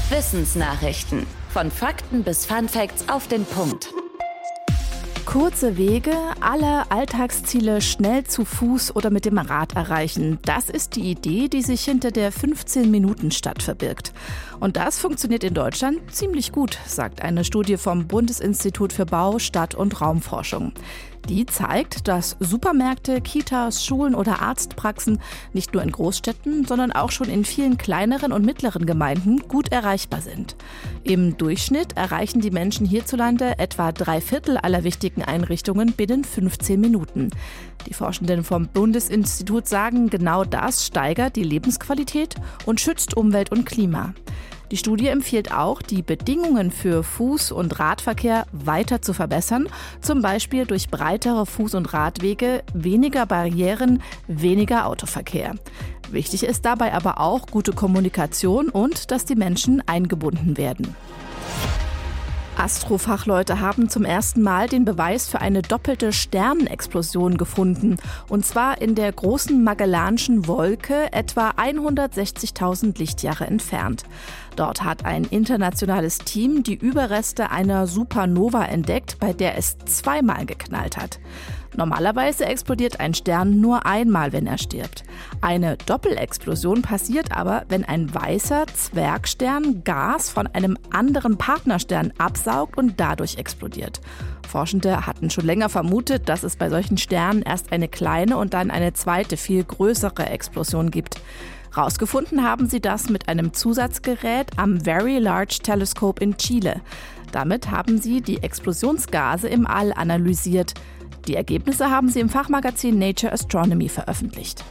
Wissensnachrichten. Von Fakten bis Funfacts auf den Punkt. Kurze Wege, alle Alltagsziele schnell zu Fuß oder mit dem Rad erreichen. Das ist die Idee, die sich hinter der 15-Minuten-Stadt verbirgt. Und das funktioniert in Deutschland ziemlich gut, sagt eine Studie vom Bundesinstitut für Bau-, Stadt- und Raumforschung. Die zeigt, dass Supermärkte, Kitas, Schulen oder Arztpraxen nicht nur in Großstädten, sondern auch schon in vielen kleineren und mittleren Gemeinden gut erreichbar sind. Im Durchschnitt erreichen die Menschen hierzulande etwa 3/4 aller wichtigen Einrichtungen binnen 15 Minuten. Die Forschenden vom Bundesinstitut sagen, genau das steigert die Lebensqualität und schützt Umwelt und Klima. Die Studie empfiehlt auch, die Bedingungen für Fuß- und Radverkehr weiter zu verbessern, zum Beispiel durch breitere Fuß- und Radwege, weniger Barrieren, weniger Autoverkehr. Wichtig ist dabei aber auch gute Kommunikation und dass die Menschen eingebunden werden. Astrofachleute haben zum ersten Mal den Beweis für eine doppelte Sternenexplosion gefunden. Und zwar in der großen Magellanschen Wolke, etwa 160.000 Lichtjahre entfernt. Dort hat ein internationales Team die Überreste einer Supernova entdeckt, bei der es zweimal geknallt hat. Normalerweise explodiert ein Stern nur einmal, wenn er stirbt. Eine Doppelexplosion passiert aber, wenn ein weißer Zwergstern Gas von einem anderen Partnerstern absaugt und dadurch explodiert. Forschende hatten schon länger vermutet, dass es bei solchen Sternen erst eine kleine und dann eine zweite, viel größere Explosion gibt. Rausgefunden haben sie das mit einem Zusatzgerät am Very Large Telescope in Chile. Damit haben sie die Explosionsgase im All analysiert. Die Ergebnisse haben sie im Fachmagazin Nature Astronomy veröffentlicht.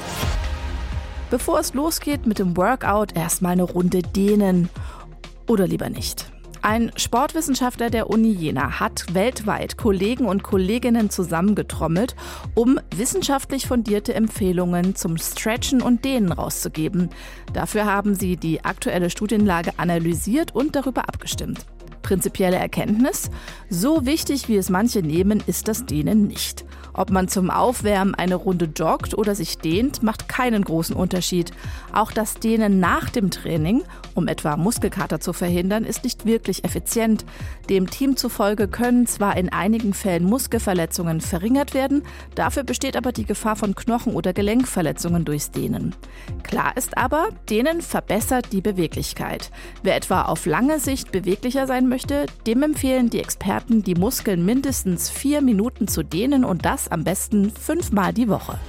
Bevor es losgeht mit dem Workout, erstmal eine Runde dehnen. Oder lieber nicht. Ein Sportwissenschaftler der Uni Jena hat weltweit Kollegen und Kolleginnen zusammengetrommelt, um wissenschaftlich fundierte Empfehlungen zum Stretchen und Dehnen rauszugeben. Dafür haben sie die aktuelle Studienlage analysiert und darüber abgestimmt. Prinzipielle Erkenntnis: So wichtig, wie es manche nehmen, ist das Dehnen nicht. Ob man zum Aufwärmen eine Runde joggt oder sich dehnt, macht keinen großen Unterschied. Auch das Dehnen nach dem Training, um etwa Muskelkater zu verhindern, ist nicht wirklich effizient. Dem Team zufolge können zwar in einigen Fällen Muskelverletzungen verringert werden, dafür besteht aber die Gefahr von Knochen- oder Gelenkverletzungen durchs Dehnen. Klar ist aber, Dehnen verbessert die Beweglichkeit. Wer etwa auf lange Sicht beweglicher sein möchte, dem empfehlen die Experten, die Muskeln mindestens 4 Minuten zu dehnen und das am besten 5-mal die Woche.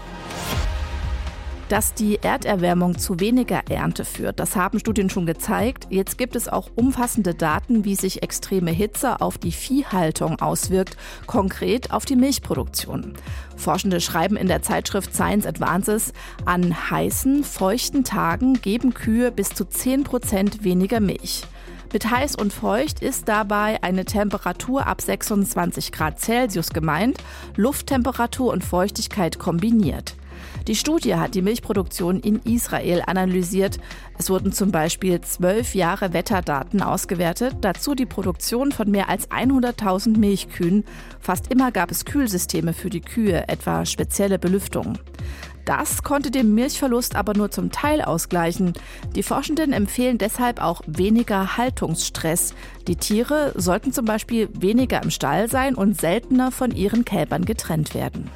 Dass die Erderwärmung zu weniger Ernte führt, das haben Studien schon gezeigt. Jetzt gibt es auch umfassende Daten, wie sich extreme Hitze auf die Viehhaltung auswirkt, konkret auf die Milchproduktion. Forschende schreiben in der Zeitschrift Science Advances, an heißen, feuchten Tagen geben Kühe bis zu 10% weniger Milch. Mit heiß und feucht ist dabei eine Temperatur ab 26 Grad Celsius gemeint, Lufttemperatur und Feuchtigkeit kombiniert. Die Studie hat die Milchproduktion in Israel analysiert. Es wurden zum Beispiel 12 Jahre Wetterdaten ausgewertet, dazu die Produktion von mehr als 100.000 Milchkühen. Fast immer gab es Kühlsysteme für die Kühe, etwa spezielle Belüftung. Das konnte den Milchverlust aber nur zum Teil ausgleichen. Die Forschenden empfehlen deshalb auch weniger Haltungsstress. Die Tiere sollten zum Beispiel weniger im Stall sein und seltener von ihren Kälbern getrennt werden.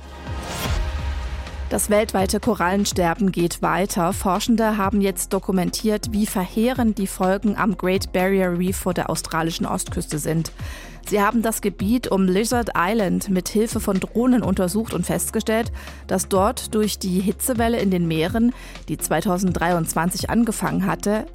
Das weltweite Korallensterben geht weiter. Forschende haben jetzt dokumentiert, wie verheerend die Folgen am Great Barrier Reef vor der australischen Ostküste sind. Sie haben das Gebiet um Lizard Island mit Hilfe von Drohnen untersucht und festgestellt, dass dort durch die Hitzewelle in den Meeren, die 2023 angefangen hatte,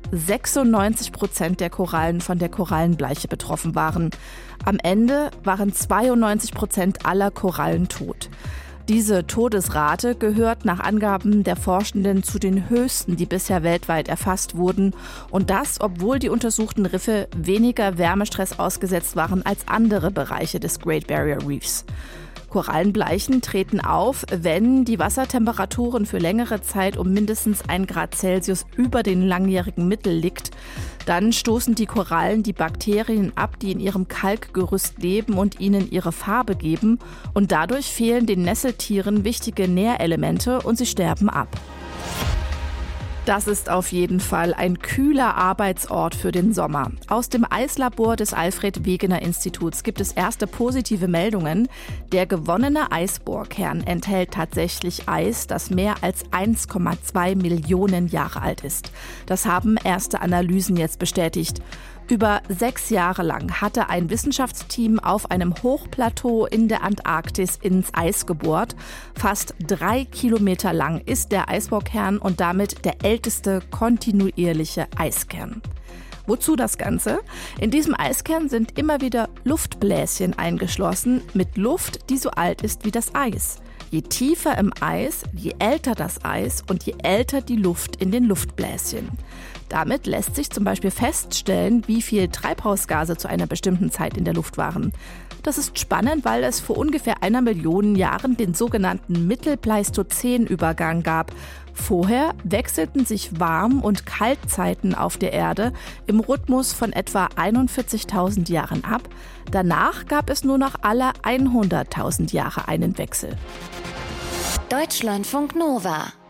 96% der Korallen von der Korallenbleiche betroffen waren. Am Ende waren 92% aller Korallen tot. Diese Todesrate gehört nach Angaben der Forschenden zu den höchsten, die bisher weltweit erfasst wurden. Und das, obwohl die untersuchten Riffe weniger Wärmestress ausgesetzt waren als andere Bereiche des Great Barrier Reefs. Korallenbleichen treten auf, wenn die Wassertemperaturen für längere Zeit um mindestens 1 Grad Celsius über den langjährigen Mittel liegt. Dann stoßen die Korallen die Bakterien ab, die in ihrem Kalkgerüst leben und ihnen ihre Farbe geben. Und dadurch fehlen den Nesseltieren wichtige Nährelemente und sie sterben ab. Das ist auf jeden Fall ein kühler Arbeitsort für den Sommer. Aus dem Eislabor des Alfred-Wegener-Instituts gibt es erste positive Meldungen. Der gewonnene Eisbohrkern enthält tatsächlich Eis, das mehr als 1,2 Millionen Jahre alt ist. Das haben erste Analysen jetzt bestätigt. Über 6 Jahre lang hatte ein Wissenschaftsteam auf einem Hochplateau in der Antarktis ins Eis gebohrt. Fast 3 Kilometer lang ist der Eisbohrkern und damit der älteste kontinuierliche Eiskern. Wozu das Ganze? In diesem Eiskern sind immer wieder Luftbläschen eingeschlossen mit Luft, die so alt ist wie das Eis. Je tiefer im Eis, je älter das Eis und je älter die Luft in den Luftbläschen. Damit lässt sich zum Beispiel feststellen, wie viel Treibhausgase zu einer bestimmten Zeit in der Luft waren. Das ist spannend, weil es vor ungefähr 1 Million Jahren den sogenannten Mittelpleistozän-Übergang gab. Vorher wechselten sich Warm- und Kaltzeiten auf der Erde im Rhythmus von etwa 41.000 Jahren ab. Danach gab es nur noch alle 100.000 Jahre einen Wechsel. Deutschlandfunk Nova